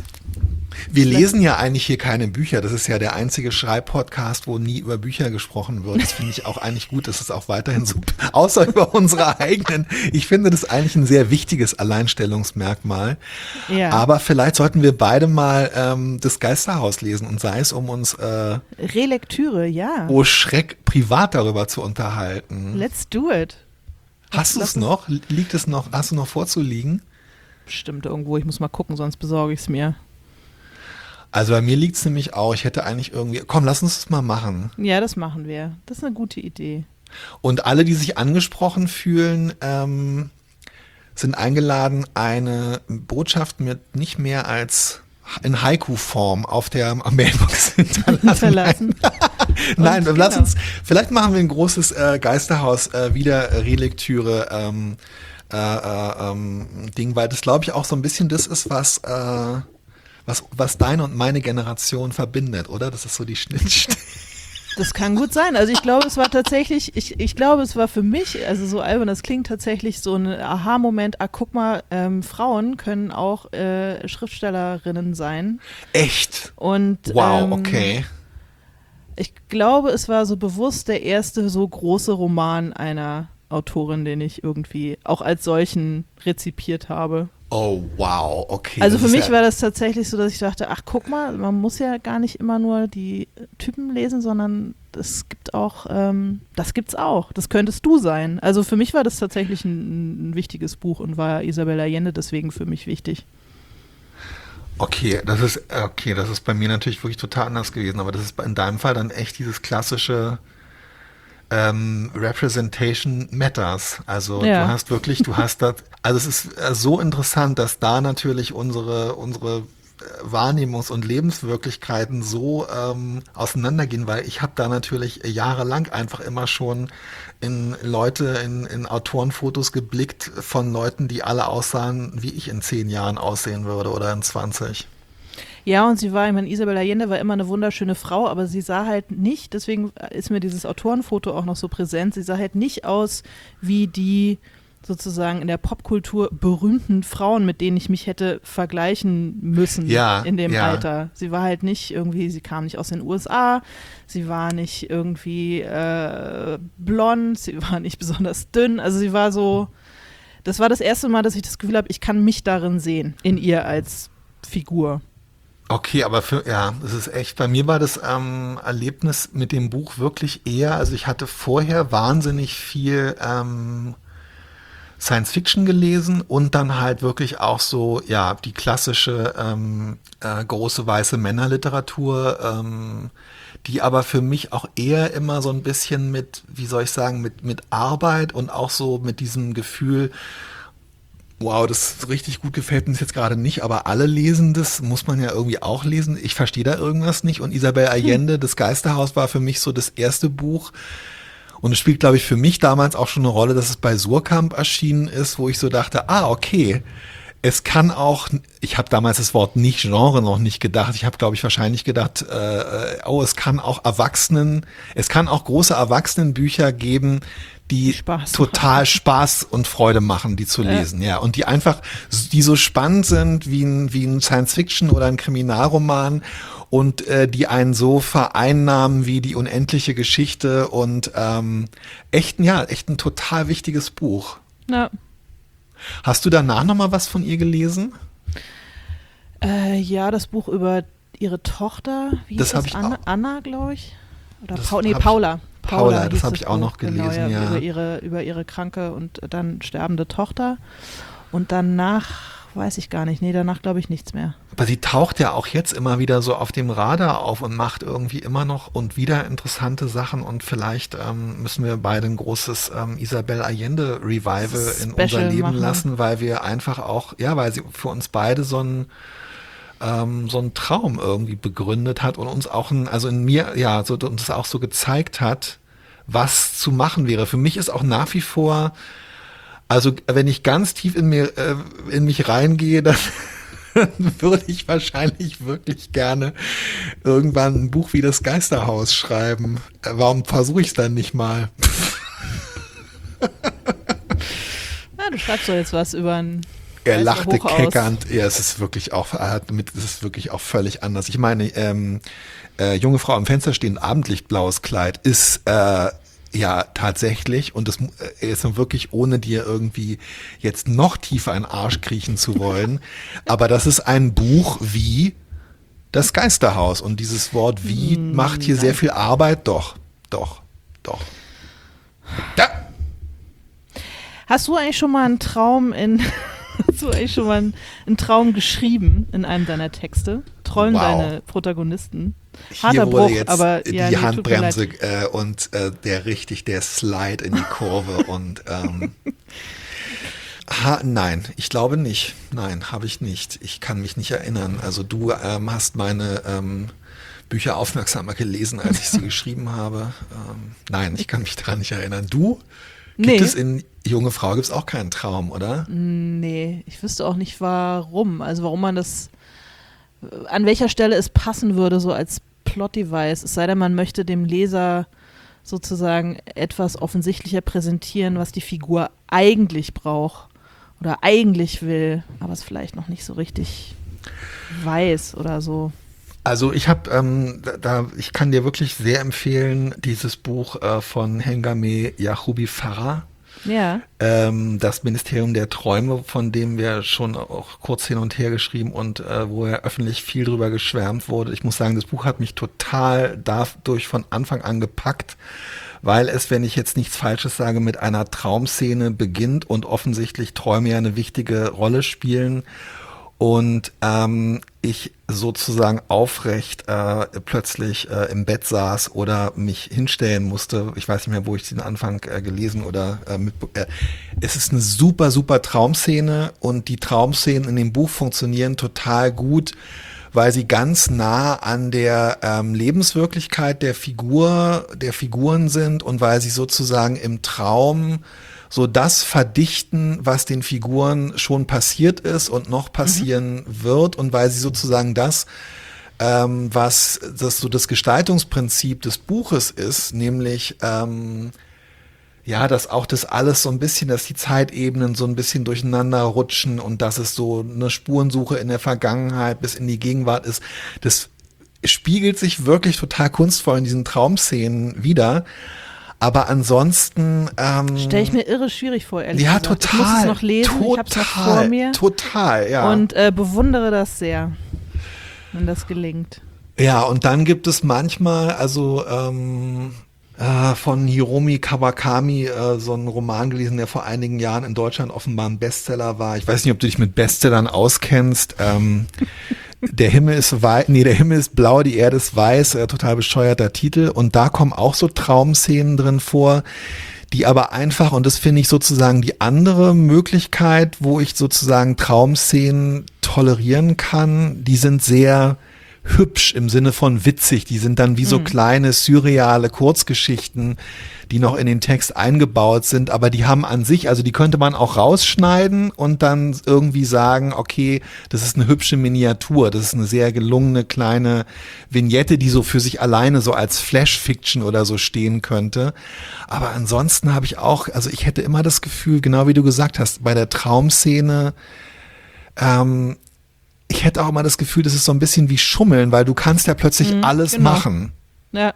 Wir lesen ja eigentlich hier keine Bücher. Das ist ja der einzige Schreibpodcast, wo nie über Bücher gesprochen wird. Das finde ich auch eigentlich gut. Das ist auch weiterhin so, außer über unsere eigenen. Ich finde das eigentlich ein sehr wichtiges Alleinstellungsmerkmal. Ja. Aber vielleicht sollten wir beide mal das Geisterhaus lesen und sei es um uns Relektüre, ja. oh Schreck, privat darüber zu unterhalten. Let's do it. Hast du es noch? Liegt es noch? Hast du noch vorzuliegen? Bestimmt irgendwo. Ich muss mal gucken, sonst besorge ich es mir. Also bei mir liegt es nämlich auch. Ich hätte eigentlich irgendwie. Komm, lass uns das mal machen. Ja, das machen wir. Das ist eine gute Idee. Und alle, die sich angesprochen fühlen, sind eingeladen, eine Botschaft mit nicht mehr als in Haiku-Form auf der Mailbox hinterlassen. Nein, lass uns, vielleicht machen wir ein großes Geisterhaus wieder Relektüre Ding, weil das glaube ich auch so ein bisschen das ist, was deine und meine Generation verbindet, oder? Das ist so die Schnittstelle. Das kann gut sein. Also ich glaube, es war tatsächlich, ich glaube, es war für mich, also so albern, das klingt tatsächlich so ein Aha-Moment, guck mal, Frauen können auch Schriftstellerinnen sein. Echt? Und wow, okay. Ich glaube, es war so bewusst der erste so große Roman einer Autorin, den ich irgendwie auch als solchen rezipiert habe. Oh, wow, okay. Also für mich war das tatsächlich so, dass ich dachte, ach guck mal, man muss ja gar nicht immer nur die Typen lesen, sondern das gibt auch, das gibt's auch. Das könntest du sein. Also für mich war das tatsächlich ein wichtiges Buch und war Isabel Allende deswegen für mich wichtig. Okay, das ist bei mir natürlich wirklich total anders gewesen, aber das ist in deinem Fall dann echt dieses klassische Representation matters. Also ja. du hast das, also es ist so interessant, dass da natürlich unsere Wahrnehmungs- und Lebenswirklichkeiten so auseinandergehen, weil ich habe da natürlich jahrelang einfach immer schon in Autorenfotos geblickt von Leuten, die alle aussahen, wie ich in 10 Jahren aussehen würde oder in 20. Ja, und sie war, ich meine, Isabel Allende war immer eine wunderschöne Frau, aber sie sah halt nicht, deswegen ist mir dieses Autorenfoto auch noch so präsent, sie sah halt nicht aus wie die sozusagen in der Popkultur berühmten Frauen, mit denen ich mich hätte vergleichen müssen in dem Alter. Sie war halt nicht irgendwie, sie kam nicht aus den USA, sie war nicht irgendwie blond, sie war nicht besonders dünn, also sie war so, Das war das erste Mal, dass ich das Gefühl habe, ich kann mich darin sehen, in ihr als Figur. Okay, aber es ist echt, bei mir war das Erlebnis mit dem Buch wirklich eher, also ich hatte vorher wahnsinnig viel Science Fiction gelesen und dann halt wirklich auch so, ja, die klassische große weiße Männerliteratur, die aber für mich auch eher immer so ein bisschen mit, wie soll ich sagen, mit Arbeit und auch so mit diesem Gefühl, wow, das richtig gut gefällt uns jetzt gerade nicht, aber alle lesen das, muss man ja irgendwie auch lesen. Ich verstehe da irgendwas nicht. Und Isabel Allende, Das Geisterhaus, war für mich so das erste Buch. Und es spielt, glaube ich, für mich damals auch schon eine Rolle, dass es bei Surkamp erschienen ist, wo ich so dachte, okay, es kann auch, ich habe damals das Wort nicht Genre noch nicht gedacht. Ich habe, glaube ich, wahrscheinlich gedacht, es kann auch große Erwachsenenbücher geben, die total Spaß und Freude machen, die zu lesen, ja. Und die so spannend sind wie ein Science-Fiction oder ein Kriminalroman und die einen so vereinnahmen wie die unendliche Geschichte und echt ein total wichtiges Buch. Ja. Hast du danach nochmal was von ihr gelesen? Ja, das Buch über ihre Tochter, wie hieß das? Anna, glaube ich. Oder Paula. Paula, das habe ich auch noch gelesen, genau, ja. Über ihre kranke und dann sterbende Tochter. Und danach weiß ich gar nicht. Nee, danach glaube ich nichts mehr. Aber sie taucht ja auch jetzt immer wieder so auf dem Radar auf und macht irgendwie immer noch und wieder interessante Sachen. Und vielleicht müssen wir beide ein großes Isabel Allende Revival in unser Leben machen lassen, weil wir einfach auch, ja, weil sie für uns beide so einen Traum irgendwie begründet hat und uns auch uns auch so gezeigt hat, was zu machen wäre. Für mich ist auch nach wie vor, also wenn ich ganz tief in mich reingehe, dann würde ich wahrscheinlich wirklich gerne irgendwann ein Buch wie Das Geisterhaus schreiben. Warum versuche ich es dann nicht mal? Du schreibst doch jetzt was über ein Er lachte keckernd. Ja, es ist wirklich auch völlig anders. Ich meine, junge Frau am Fenster stehen, abendlichtblaues Kleid ist ja tatsächlich, und das ist wirklich, ohne dir irgendwie jetzt noch tiefer in den Arsch kriechen zu wollen, aber das ist ein Buch wie Das Geisterhaus, und dieses Wort wie macht hier sehr viel Arbeit. Doch. Ja. Hast du eigentlich schon mal einen Traum geschrieben in einem deiner Texte? Träumen deine Protagonisten? Harter Bruch, jetzt aber die Handbremse und der Slide in die Kurve und nein, ich glaube nicht. Nein, habe ich nicht. Ich kann mich nicht erinnern. Also du hast meine Bücher aufmerksamer gelesen, als ich sie geschrieben habe. Nein, ich kann mich daran nicht erinnern. Du? Gibt es in Junge Frau gibt's auch keinen Traum, oder? Nee, ich wüsste auch nicht warum. Also warum man das, an welcher Stelle es passen würde, so als Plot-Device. Es sei denn, man möchte dem Leser sozusagen etwas offensichtlicher präsentieren, was die Figur eigentlich braucht oder eigentlich will, aber es vielleicht noch nicht so richtig weiß oder so. Also ich ich kann dir wirklich sehr empfehlen, dieses Buch von Hengame Yahubi Farah. Ja. Das Ministerium der Träume, von dem wir schon auch kurz hin und her geschrieben und wo ja öffentlich viel drüber geschwärmt wurde. Ich muss sagen, das Buch hat mich total dadurch von Anfang an gepackt, weil es, wenn ich jetzt nichts Falsches sage, mit einer Traumszene beginnt und offensichtlich Träume ja eine wichtige Rolle spielen. Und ich sozusagen aufrecht plötzlich im Bett saß oder mich hinstellen musste. Ich weiß nicht mehr, wo ich den Anfang gelesen oder es ist eine super, super Traumszene, und die Traumszenen in dem Buch funktionieren total gut, weil sie ganz nah an der Lebenswirklichkeit der Figuren sind, und weil sie sozusagen im Traum so das verdichten, was den Figuren schon passiert ist und noch passieren wird, und weil sie sozusagen das, was das so das Gestaltungsprinzip des Buches ist, nämlich dass auch das alles so ein bisschen, dass die Zeitebenen so ein bisschen durcheinander rutschen und dass es so eine Spurensuche in der Vergangenheit bis in die Gegenwart ist, das spiegelt sich wirklich total kunstvoll in diesen Traumszenen wider. Aber ansonsten Stelle ich mir irre schwierig vor, ehrlich ja, gesagt. total. Ich muss es noch lesen, ich habe es noch vor mir. Total, ja. Und bewundere das sehr, wenn das gelingt. Ja, und dann gibt es manchmal, also von Hiromi Kawakami so einen Roman gelesen, der vor einigen Jahren in Deutschland offenbar ein Bestseller war. Ich weiß nicht, ob du dich mit Bestsellern auskennst. Der Himmel ist der Himmel ist blau, die Erde ist weiß, total bescheuerter Titel. Und da kommen auch so Traumszenen drin vor, die aber einfach, und das finde ich sozusagen die andere Möglichkeit, wo ich sozusagen Traumszenen tolerieren kann, die sind sehr hübsch im Sinne von witzig. Die sind dann wie so kleine surreale Kurzgeschichten, die noch in den Text eingebaut sind, aber die haben an sich, also die könnte man auch rausschneiden und dann irgendwie sagen, okay, das ist eine hübsche Miniatur, das ist eine sehr gelungene kleine Vignette, die so für sich alleine so als Flash-Fiction oder so stehen könnte. Aber ansonsten habe ich auch, also ich hätte immer das Gefühl, genau wie du gesagt hast, bei der Traumszene, ich hätte auch immer das Gefühl, das ist so ein bisschen wie Schummeln, weil du kannst ja plötzlich alles machen. Ja.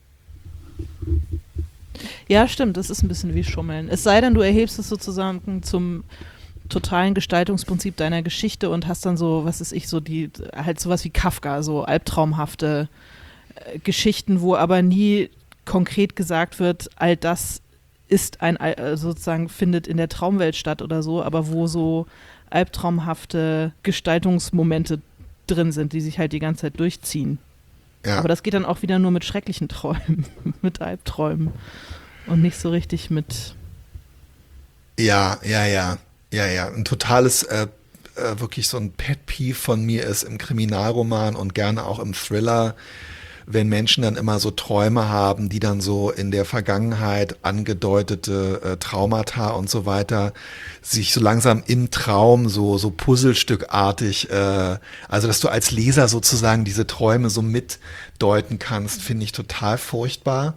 Ja, stimmt, das ist ein bisschen wie Schummeln. Es sei denn, du erhebst es sozusagen zum totalen Gestaltungsprinzip deiner Geschichte und hast dann so, was weiß ich, so die, halt sowas wie Kafka, so albtraumhafte Geschichten, wo aber nie konkret gesagt wird, all das ist sozusagen findet in der Traumwelt statt oder so, aber wo so albtraumhafte Gestaltungsmomente drin sind, die sich halt die ganze Zeit durchziehen. Ja. Aber das geht dann auch wieder nur mit schrecklichen Träumen, mit Albträumen und nicht so richtig mit. Ja. Ein totales, wirklich so ein Pet-Peeve von mir ist im Kriminalroman und gerne auch im Thriller, wenn Menschen dann immer so Träume haben, die dann so in der Vergangenheit angedeutete Traumata und so weiter sich so langsam im Traum so puzzlestückartig, also dass du als Leser sozusagen diese Träume so mitdeuten kannst, finde ich total furchtbar.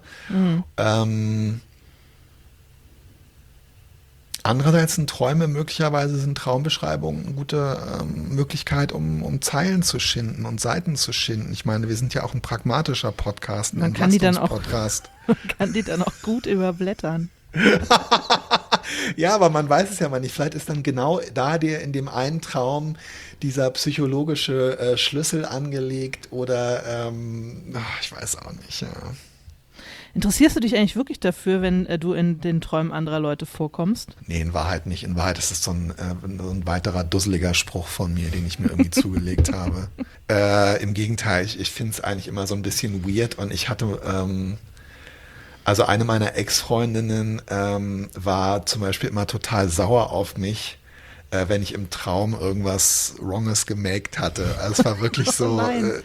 Andererseits sind Träume möglicherweise, sind Traumbeschreibungen eine gute Möglichkeit, um Zeilen zu schinden und Seiten zu schinden. Ich meine, wir sind ja auch ein pragmatischer Podcast, Man kann die dann auch gut überblättern. Ja, aber man weiß es ja mal nicht. Vielleicht ist dann genau da dir in dem einen Traum dieser psychologische Schlüssel angelegt oder ich weiß auch nicht, ja. Interessierst du dich eigentlich wirklich dafür, wenn du in den Träumen anderer Leute vorkommst? Nee, in Wahrheit nicht. In Wahrheit ist es so ein weiterer dusseliger Spruch von mir, den ich mir irgendwie zugelegt habe. Im Gegenteil, ich finde es eigentlich immer so ein bisschen weird und ich hatte, also eine meiner Ex-Freundinnen war zum Beispiel immer total sauer auf mich, wenn ich im Traum irgendwas Wronges gemaked hatte. Also es war wirklich so,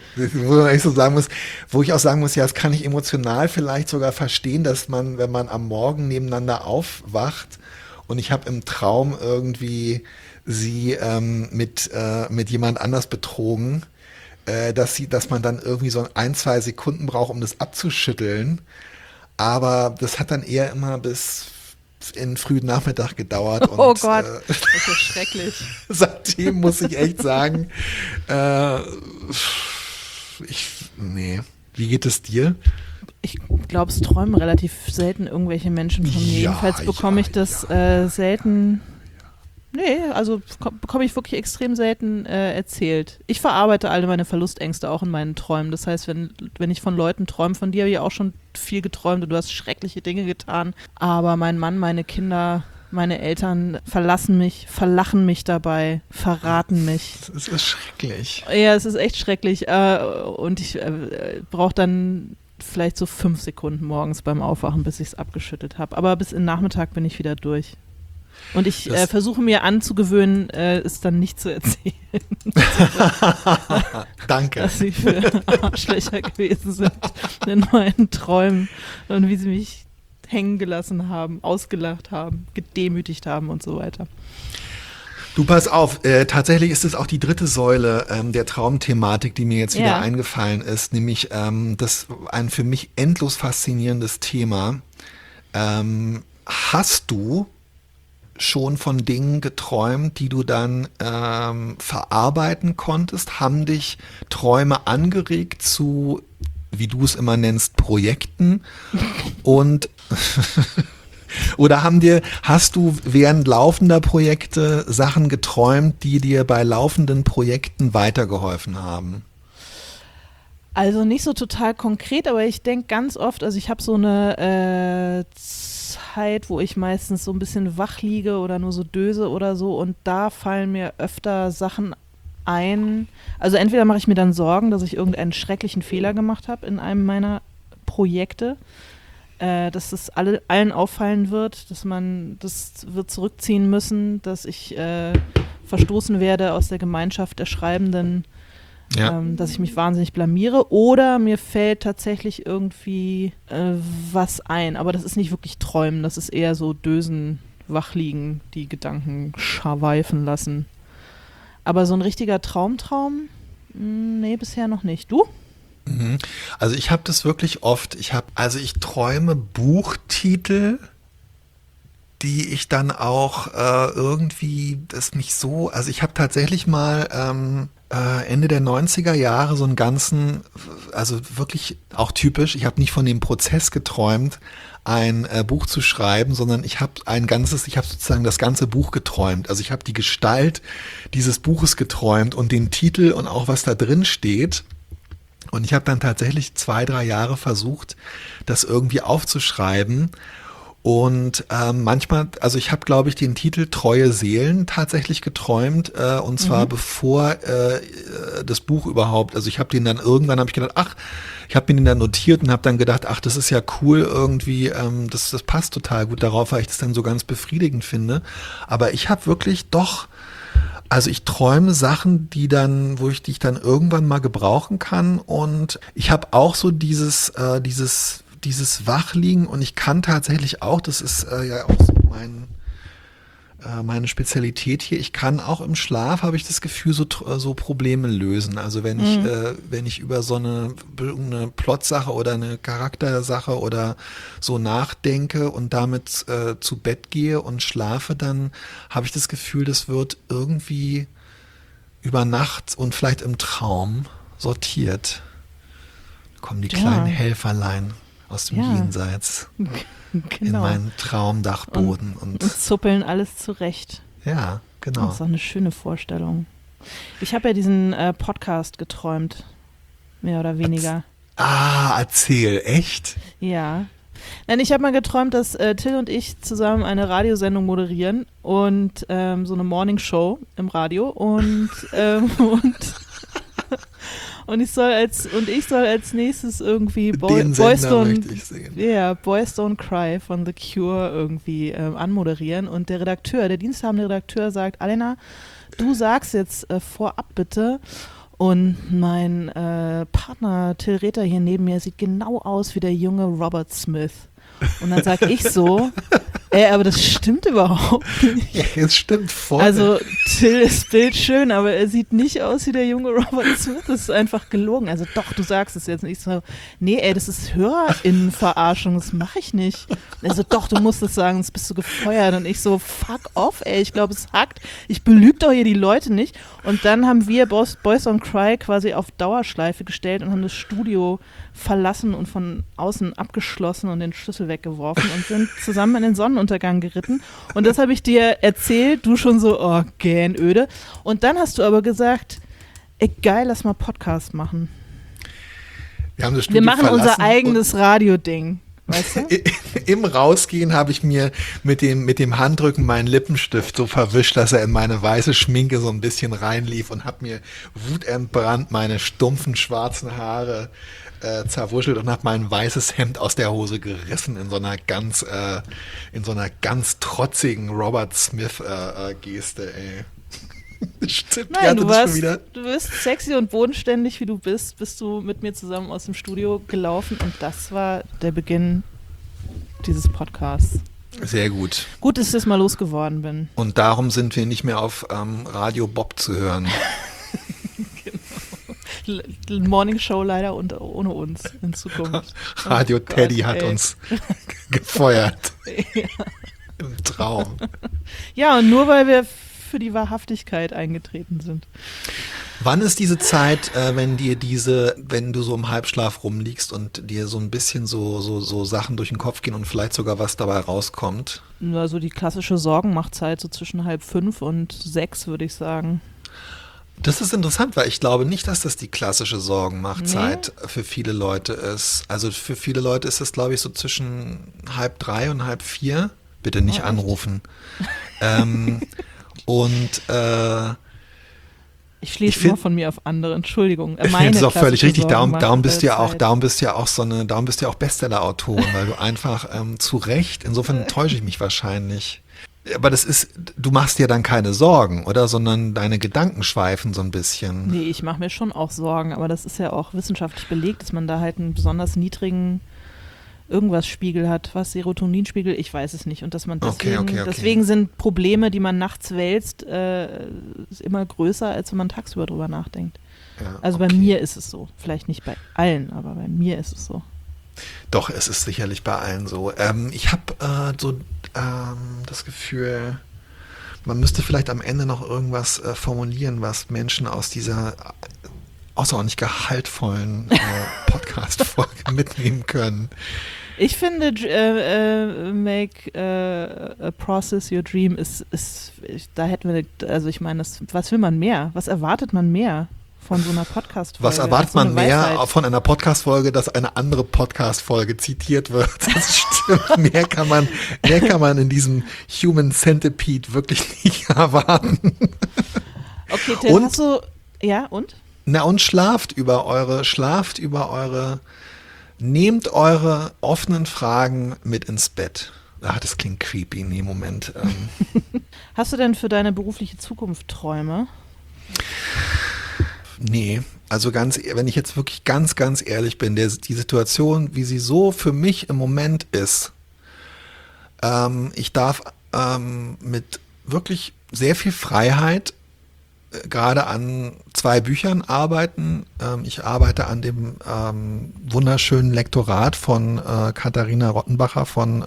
wo ich auch sagen muss, ja, das kann ich emotional vielleicht sogar verstehen, dass man, wenn man am Morgen nebeneinander aufwacht und ich habe im Traum irgendwie sie mit jemand anders betrogen, dass man dann irgendwie so 1-2 Sekunden braucht, um das abzuschütteln. Aber das hat dann eher immer bis in frühen Nachmittag gedauert. Oh Gott, das ist ja schrecklich. Seitdem muss ich echt sagen, nee. Wie geht es dir? Ich glaube, es träumen relativ selten irgendwelche Menschen von mir. Jedenfalls bekomme ich das selten. Nee, also bekomme ich wirklich extrem selten erzählt. Ich verarbeite alle meine Verlustängste auch in meinen Träumen. Das heißt, wenn ich von Leuten träume, von dir habe ich auch schon viel geträumt und du hast schreckliche Dinge getan. Aber mein Mann, meine Kinder, meine Eltern verlassen mich, verlachen mich dabei, verraten mich. Das ist schrecklich. Ja, es ist echt schrecklich. Und ich brauche dann vielleicht so 5 Sekunden morgens beim Aufwachen, bis ich es abgeschüttet habe. Aber bis in den Nachmittag bin ich wieder durch. Und ich versuche mir anzugewöhnen, es dann nicht zu erzählen. Danke. Dass sie für Arschlöcher gewesen sind in meinen Träumen und wie sie mich hängen gelassen haben, ausgelacht haben, gedemütigt haben und so weiter. Du, pass auf, tatsächlich ist es auch die dritte Säule der Traumthematik, die mir jetzt wieder eingefallen ist, nämlich das ein für mich endlos faszinierendes Thema. Hast du schon von Dingen geträumt, die du dann verarbeiten konntest? Haben dich Träume angeregt zu wie du es immer nennst, Projekten und oder hast du während laufender Projekte Sachen geträumt, die dir bei laufenden Projekten weitergeholfen haben? Also nicht so total konkret, aber ich denke ganz oft, also ich habe so eine Zeit, wo ich meistens so ein bisschen wach liege oder nur so döse oder so und da fallen mir öfter Sachen ein. Also entweder mache ich mir dann Sorgen, dass ich irgendeinen schrecklichen Fehler gemacht habe in einem meiner Projekte, dass es allen auffallen wird, dass man das wird zurückziehen müssen, dass ich verstoßen werde aus der Gemeinschaft der Schreibenden, dass ich mich wahnsinnig blamiere. Oder mir fällt tatsächlich irgendwie was ein. Aber das ist nicht wirklich Träumen, das ist eher so Dösen, Wachliegen, die Gedanken schweifen lassen. Aber so ein richtiger Traum? Nee, bisher noch nicht. Du? Also ich habe das wirklich oft. Ich träume Buchtitel, die ich dann auch also ich habe tatsächlich mal Ende der 90er Jahre so einen ganzen, also wirklich auch typisch, ich habe nicht von dem Prozess geträumt, ein Buch zu schreiben, sondern ich habe sozusagen das ganze Buch geträumt. Also ich habe die Gestalt dieses Buches geträumt und den Titel und auch was da drin steht. Und ich habe dann tatsächlich 2-3 Jahre versucht, das irgendwie aufzuschreiben. Und manchmal, also ich habe, glaube ich, den Titel Treue Seelen tatsächlich geträumt, und zwar bevor das Buch überhaupt, also ich habe den dann irgendwann, habe ich gedacht, ich habe mir den dann notiert und habe dann gedacht, das ist ja cool irgendwie, das passt total gut darauf, weil ich das dann so ganz befriedigend finde. Aber ich habe wirklich also ich träume Sachen, die ich dann irgendwann mal gebrauchen kann, und ich habe auch so dieses Wachliegen, und ich kann tatsächlich auch, das ist ja auch so meine Spezialität hier, ich kann auch im Schlaf, habe ich das Gefühl, so Probleme lösen. Also wenn ich über so eine Plotsache oder eine Charaktersache oder so nachdenke und damit zu Bett gehe und schlafe, dann habe ich das Gefühl, das wird irgendwie über Nacht und vielleicht im Traum sortiert. Da kommen die kleinen Helferlein aus dem Jenseits in meinen Traumdachboden und zuppeln alles zurecht. Ja, genau. Das ist auch eine schöne Vorstellung. Ich habe ja diesen Podcast geträumt, mehr oder weniger. Erzähl, echt? Ja. Nein, ich habe mal geträumt, dass Till und ich zusammen eine Radiosendung moderieren und so eine Morningshow im Radio und ich soll als nächstes irgendwie Boys Don't Cry von The Cure irgendwie anmoderieren, und der diensthabende Redakteur sagt, Alena, du sagst jetzt vorab bitte, und mein Partner Till Rether hier neben mir sieht genau aus wie der junge Robert Smith. Und dann sag ich so, aber das stimmt überhaupt nicht. Ja, das stimmt voll. Also Till ist bildschön, aber er sieht nicht aus wie der junge Robert Smith. Das ist einfach gelogen. Also doch, du sagst es jetzt nicht so. Nee, das ist HörerInnenverarschung, das mache ich nicht. Also doch, du musst es sagen, sonst bist du gefeuert. Und ich so, fuck off, ich glaube, es hackt. Ich belüge doch hier die Leute nicht. Und dann haben wir Boys Don't Cry quasi auf Dauerschleife gestellt und haben das Studio verlassen und von außen abgeschlossen und den Schlüssel weggeworfen und sind zusammen in den Sonnenuntergang geritten. Und das habe ich dir erzählt, du schon so, gähnöde. Und dann hast du aber gesagt, geil, lass mal Podcast machen. Wir machen unser eigenes Radioding. Weißt du? Im Rausgehen habe ich mir mit dem Handrücken meinen Lippenstift so verwischt, dass er in meine weiße Schminke so ein bisschen reinlief, und habe mir wutentbrannt meine stumpfen schwarzen Haare zerwuschelt und habe mein weißes Hemd aus der Hose gerissen in so einer ganz trotzigen Robert Smith Geste, ey. Nein, du bist sexy und bodenständig, wie du bist du mit mir zusammen aus dem Studio gelaufen, und das war der Beginn dieses Podcasts. Sehr gut. Gut, dass ich das mal losgeworden bin. Und darum sind wir nicht mehr auf Radio Bob zu hören. Genau. Morning Show leider ohne uns in Zukunft. Radio Teddy hat uns gefeuert. Ja. Im Traum. Ja, und nur weil wir für die Wahrhaftigkeit eingetreten sind. Wann ist diese Zeit, wenn du so im Halbschlaf rumliegst und dir so ein bisschen so Sachen durch den Kopf gehen und vielleicht sogar was dabei rauskommt? Also die klassische Sorgenmachtzeit, so zwischen 4:30 und 6, würde ich sagen. Das ist interessant, weil ich glaube nicht, dass das die klassische Sorgenmachtzeit Nee. für viele Leute ist. Also für viele Leute ist es, glaube ich, so zwischen 2:30 und 3:30. Bitte nicht Oh, echt? anrufen. Ähm, und Ich ich schließe immer finde, von mir auf andere, Entschuldigung. ich finde Meine es auch völlig klassische richtig. Darum bist du ja auch, Sorgenmachtzeit. darum bist du ja auch Bestseller-Autorin, weil du einfach zu Recht, insofern täusche ich mich wahrscheinlich. Aber du machst dir dann keine Sorgen, oder? Sondern deine Gedanken schweifen so ein bisschen. Nee, ich mache mir schon auch Sorgen, aber das ist ja auch wissenschaftlich belegt, dass man da halt einen besonders niedrigen irgendwas Spiegel hat, was Serotoninspiegel, ich weiß es nicht. Und dass man Okay. deswegen sind Probleme, die man nachts wälzt, immer größer, als wenn man tagsüber drüber nachdenkt. Ja, Also bei okay. mir ist es so. Vielleicht nicht bei allen, aber bei mir ist es so. Doch, es ist sicherlich bei allen so. Ich habe das Gefühl, man müsste vielleicht am Ende noch irgendwas formulieren, was Menschen aus dieser außerordentlich gehaltvollen Podcast-Folge mitnehmen können. Ich finde, make a process your dream da hätten wir, also ich meine, was will man mehr? Was erwartet man mehr von so einer Podcast-Folge? Was erwartet So eine man mehr Weisheit. von einer Podcast-Folge, dass eine andere Podcast-Folge zitiert wird? Das stimmt. Mehr kann man in diesem Human Centipede wirklich nicht erwarten. Okay, Tim, Und? hast du, ja, und? Na und nehmt eure offenen Fragen mit ins Bett. Ach, das klingt creepy. Nee, Moment. Hast du denn für deine berufliche Zukunft Träume? Nee, also wenn ich jetzt wirklich ganz, ganz ehrlich bin, die Situation, wie sie so für mich im Moment ist, ich darf mit wirklich sehr viel Freiheit gerade an 2 Büchern arbeiten. Ich arbeite an dem wunderschönen Lektorat von Katharina Rottenbacher von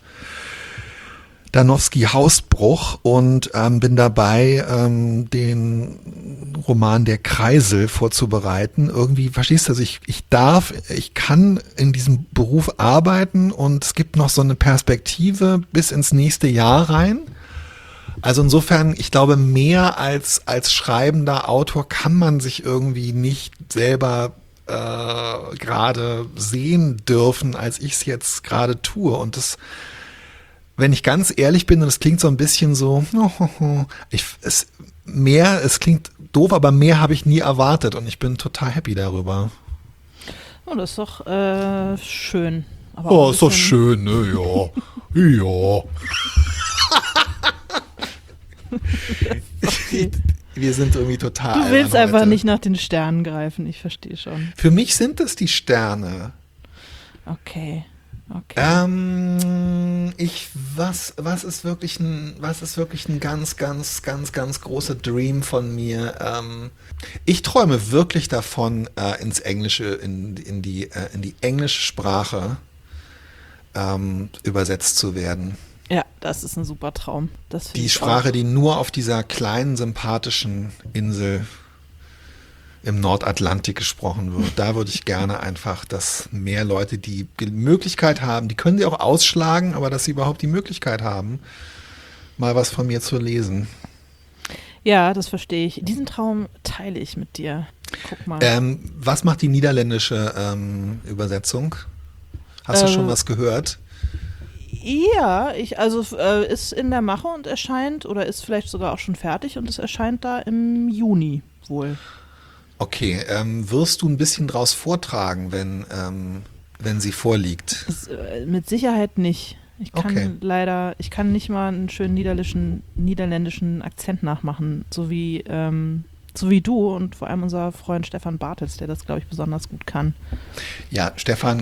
Danowski Hausbruch und bin dabei, den Roman Der Kreisel vorzubereiten. Irgendwie, verstehst du, also ich kann in diesem Beruf arbeiten und es gibt noch so eine Perspektive bis ins nächste Jahr rein. Also insofern, ich glaube, mehr als schreibender Autor kann man sich irgendwie nicht selber gerade sehen dürfen, als ich es jetzt gerade tue. Und das, wenn ich ganz ehrlich bin, und es klingt so ein bisschen so, es klingt doof, aber mehr habe ich nie erwartet und ich bin total happy darüber. Oh, das ist doch schön. Aber Oh, auch ist doch ein bisschen- schön, ne? Ja. Ja. Okay. Wir sind irgendwie total Du willst albern einfach heute. nicht nach den Sternen greifen, ich verstehe schon. Für mich sind es die Sterne. Okay. Was ist wirklich ein ganz, ganz, ganz, ganz großer Dream von mir? Ich träume wirklich davon, ins Englische, in die englische Sprache übersetzt zu werden. Ja, das ist ein super Traum. Das finde Die ich Sprache, auch. die nur auf dieser kleinen, sympathischen Insel im Nordatlantik gesprochen wird. Da würde ich gerne einfach, dass mehr Leute die Möglichkeit haben, die können sie auch ausschlagen, aber dass sie überhaupt die Möglichkeit haben, mal was von mir zu lesen. Ja, das verstehe ich. Diesen Traum teile ich mit dir. Guck mal. Was macht die niederländische Übersetzung? Hast du schon was gehört? Ja, ist in der Mache und erscheint, oder ist vielleicht sogar auch schon fertig und es erscheint da im Juni wohl. Okay, wirst du ein bisschen draus vortragen, wenn sie vorliegt? Mit Sicherheit nicht. Ich Okay. kann nicht mal einen schönen niederländischen Akzent nachmachen, so wie du und vor allem unser Freund Stefan Bartels, der das, glaube ich, besonders gut kann. Ja, Stefan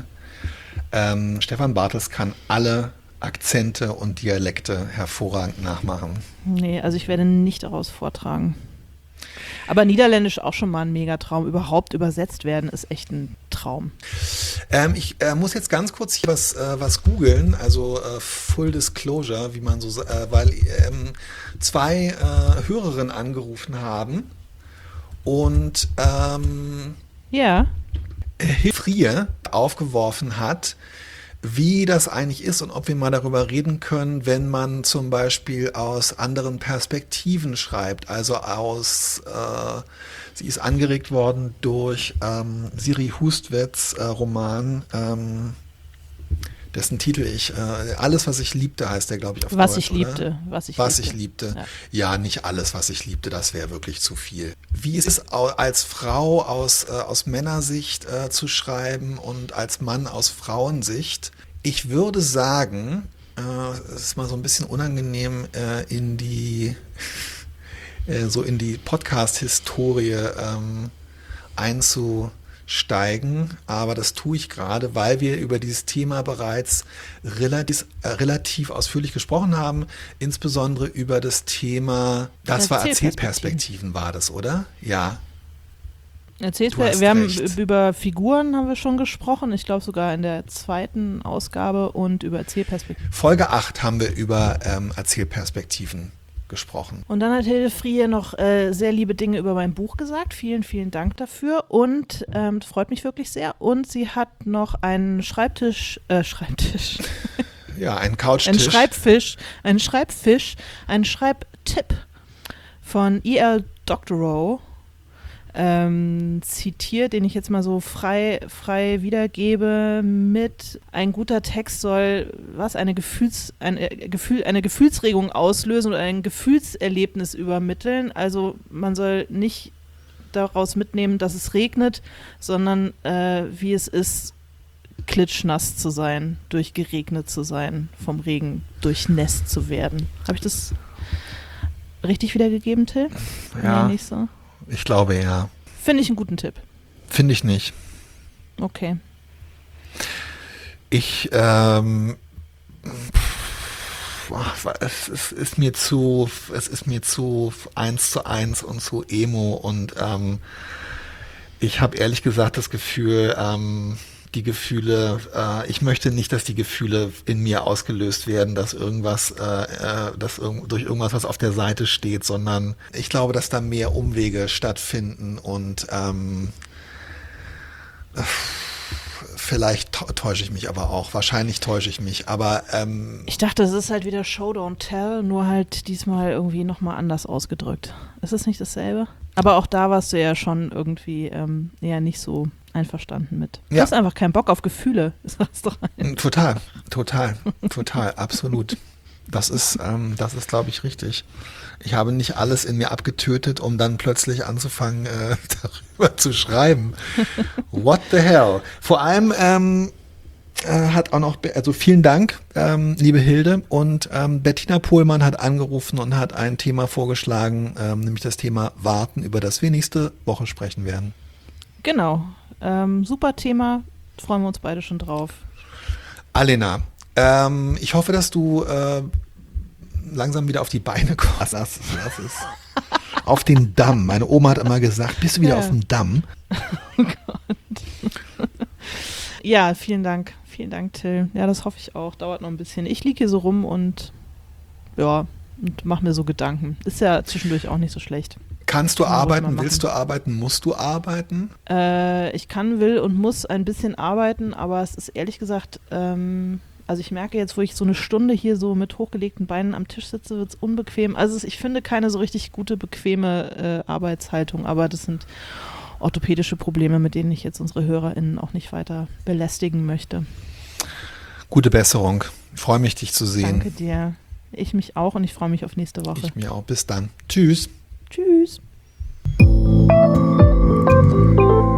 Bartels kann alle Akzente und Dialekte hervorragend nachmachen. Nee, also ich werde nicht daraus vortragen. Aber Niederländisch auch schon mal ein Megatraum. Überhaupt übersetzt werden ist echt ein Traum. Ich muss jetzt ganz kurz hier was googeln, also Full Disclosure, wie man so, weil 2 Hörerinnen angerufen haben und Ja. Frie aufgeworfen hat, wie das eigentlich ist und ob wir mal darüber reden können, wenn man zum Beispiel aus anderen Perspektiven schreibt. Also sie ist angeregt worden durch Siri Hustvedts Roman, dessen Titel Alles, was ich liebte, heißt der, glaube ich, auf Was Deutsch, ich liebte. oder? Was ich liebte. Ja, nicht alles, was ich liebte, das wäre wirklich zu viel. Wie ist es als Frau aus Männersicht zu schreiben und als Mann aus Frauensicht? Ich würde sagen, es ist mal so ein bisschen unangenehm in die Podcast-Historie einzusteigen, aber das tue ich gerade, weil wir über dieses Thema bereits relativ ausführlich gesprochen haben, insbesondere über das Thema, das war Erzählperspektiven, war das, oder? Ja. Wir haben über Figuren haben wir schon gesprochen, ich glaube sogar in der 2. Ausgabe und über Erzählperspektiven. Folge 8 haben wir über Erzählperspektiven gesprochen. Und dann hat Hilde Frie noch sehr liebe Dinge über mein Buch gesagt. Vielen, vielen Dank dafür das freut mich wirklich sehr. Und sie hat noch einen Schreibtisch. Ja, einen Couchtisch. Einen Schreibtipp von E.L. Doctorow zitiert, den ich jetzt mal so frei wiedergebe mit: Ein guter Text soll eine Gefühlsregung auslösen oder ein Gefühlserlebnis übermitteln. Also man soll nicht daraus mitnehmen, dass es regnet, sondern wie es ist, klitschnass zu sein, durchgeregnet zu sein, vom Regen durchnässt zu werden. Habe ich das richtig wiedergegeben, Till? Ja. Nee, nicht so. Ich glaube, ja. Finde ich einen guten Tipp. Finde ich nicht. Okay. Es ist mir zu 1:1 und zu emo und ich habe ehrlich gesagt das Gefühl, die Gefühle, ich möchte nicht, dass die Gefühle in mir ausgelöst werden, dass irgendwas, durch irgendwas, was auf der Seite steht, sondern ich glaube, dass da mehr Umwege stattfinden und vielleicht täusche ich mich aber auch. Wahrscheinlich täusche ich mich, aber ich dachte, es ist halt wieder Show Don't Tell, nur halt diesmal irgendwie nochmal anders ausgedrückt. Ist es nicht dasselbe? Aber auch da warst du ja schon irgendwie eher nicht so einverstanden mit. Du hast einfach keinen Bock auf Gefühle. Ist das doch Total, absolut. Das ist, glaube ich, richtig. Ich habe nicht alles in mir abgetötet, um dann plötzlich anzufangen, darüber zu schreiben. What the hell? Vor allem hat auch noch, also vielen Dank, liebe Hilde. Und Bettina Pohlmann hat angerufen und hat ein Thema vorgeschlagen, nämlich das Thema Warten, über das wir nächste Woche sprechen werden. Genau. Super Thema. Freuen wir uns beide schon drauf. Alena, ich hoffe, dass du langsam wieder auf die Beine kommst. Das ist auf den Damm. Meine Oma hat immer gesagt, bist du wieder auf dem Damm? Oh Gott. Ja, vielen Dank. Vielen Dank, Till. Ja, das hoffe ich auch. Dauert noch ein bisschen. Ich liege hier so rum und mache mir so Gedanken. Ist ja zwischendurch auch nicht so schlecht. Kannst du arbeiten? Willst du arbeiten? Musst du arbeiten? Ich kann, will und muss ein bisschen arbeiten, aber es ist ehrlich gesagt, also ich merke jetzt, wo ich so eine Stunde hier so mit hochgelegten Beinen am Tisch sitze, wird es unbequem. Also ich finde keine so richtig gute, bequeme Arbeitshaltung, aber das sind orthopädische Probleme, mit denen ich jetzt unsere HörerInnen auch nicht weiter belästigen möchte. Gute Besserung. Ich freue mich, dich zu sehen. Danke dir. Ich mich auch und ich freue mich auf nächste Woche. Ich mir auch. Bis dann. Tschüss. Tschüss.